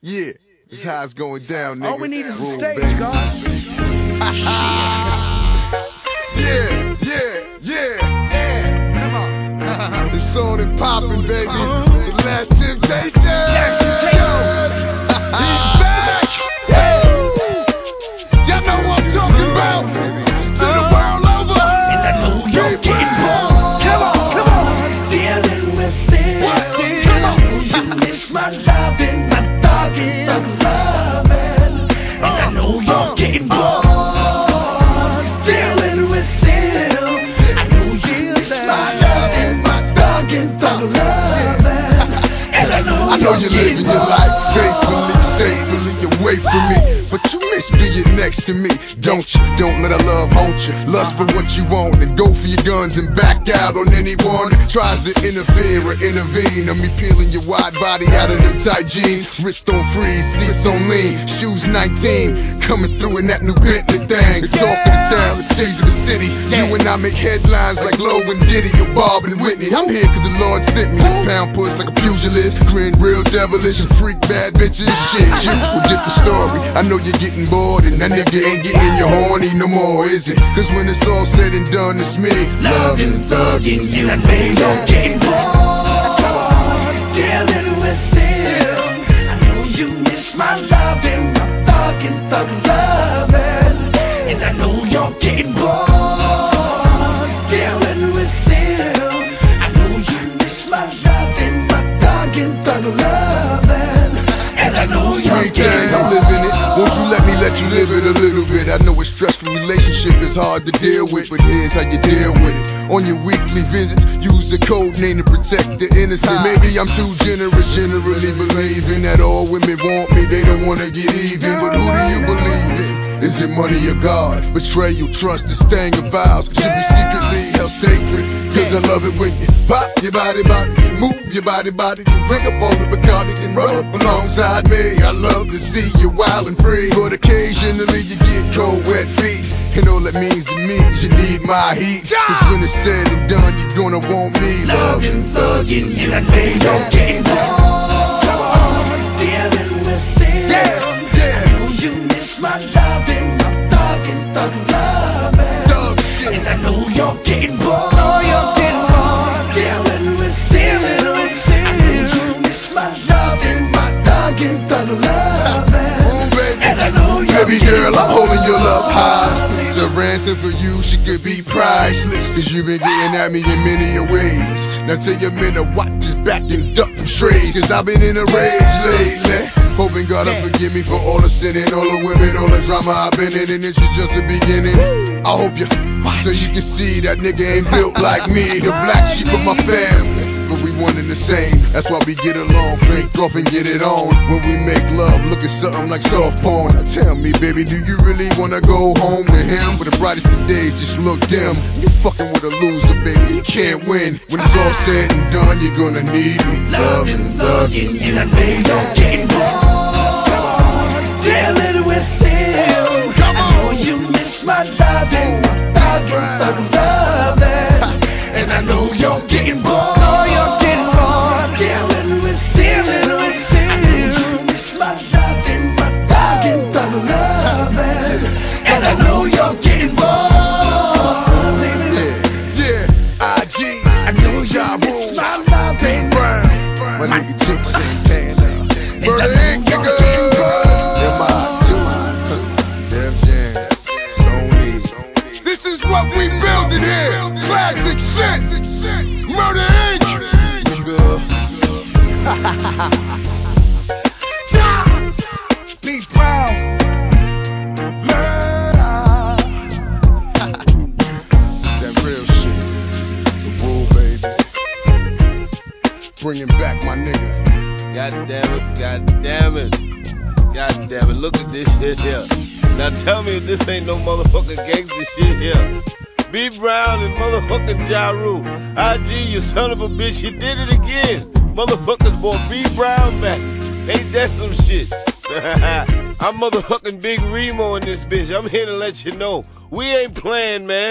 Yeah, this how it's going down, nigga. All we need is a Roll, stage, baby. God. Yeah. Come on. It's on and poppin', baby. The Last Temptation. Last Temptation. He's back. Y'all know what I'm talking about. To the world over. And I know you're getting bored. Come on. Dealing with it. Come on. You miss my loving, my dogging, the loving. And I know you're getting bored. Dealing with it. I know you miss my loving, my dogging, the loving. And I know you're living your life faithfully, safely away from me, but you miss being next to me, don't you? Don't let our love haunt you. Lust for what you want and go for your guns and back out on anyone that tries to interfere or intervene. On me peeling your wide body out of them tight jeans, wrist on freeze, seats on lean, shoes 19, coming through in that new Bentley thing. The talk of the town, the tease of the city. You and I make headlines like Lowe and Diddy or Bob and Whitney. I'm here cause the Lord sent me. Pound puss like a pugilist, grin real devilish and freak bad bitches. Shit, you a different story. I know you're getting bored and that nigga ain't getting you horny no more, is it? Cause when it's all said and done, it's me loving, thugging you. I know you're getting bored. Dealing with it. I know you miss my loving, my thugging, thug loving. And I know you're getting bored. Dealing with it. I know you miss my loving, my thugging, thug loving. And I know you're Sweet getting thing, I'm bored. living it. Won't you let you live it a little bit? I know a stressful relationship is hard to deal with, but here's how you deal with it. On your weekly visits, use a code name to protect the innocent. Maybe I'm too generous, generally believing that all women want me, they don't wanna get even. But who do you believe in? Is it money or God? Betrayal, trust, this thing of vows should be secretly held sacred. Cause I love it when you pop your body, move your body, then drink up all the Bacardi, then roll up alongside me. I love to see you wild and free, but occasionally you get cold, wet feet. And all that means to me is you need my heat. Cause when it's said and done, you're gonna want me loving, thugging you. I know you're getting bored. Dealing with it. I know you miss my loving, my thugging, thug loving. Thug shit. And I know you're getting bored. Dealing with it. I know you miss my loving, my thugging, thug loving. Ooh, baby. And I know you're Baby girl, I'm holding your love hostage. The ransom for you, she could be priceless. Cause you've been getting at me in many ways. Now tell your men to watch his back and duck from strays. Cause I've been in a rage lately. Hoping God will forgive me for all the sinning, all the women, all the drama I've been in. And this is just the beginning. I hope you, so you can see that nigga ain't built like me. The black sheep of my family, but we one and the same. That's why we get along, drink off and get it on. When we make love, look at something like soft porn. Now tell me, baby, do you really wanna go home to him? But the brightest of days just look dim. You fucking with a loser, baby, you can't win. When it's all said and done, you're gonna need me loving, thugging you. And I know you're getting bored. Dealing with it. I know you miss my loving, my thugging, thug loving. And I know you're getting bored. Dealing with it. I know you miss my loving, my thugging, thug loving. And I know you're getting bored. Yeah, IG, I know you miss my loving, Brown, my nigga Chicks ain't paying up. Murder Inc, nigga. MI2, Def Jam, Sony. This is what we building here. Classic shit. Murder Inc, nigga. B. Brown. Murder. It's that real shit. The rule, baby. Bringing back my nigga. God damn it, look at this shit here. Now tell me if this ain't no motherfucking gangster shit here. B. Brown and motherfucking Ja Rule. IG, you son of a bitch, you did it again. Motherfuckers brought B. Brown back. Ain't that some shit? I'm motherfucking Big Remo in this bitch. I'm here to let you know we ain't playing, man.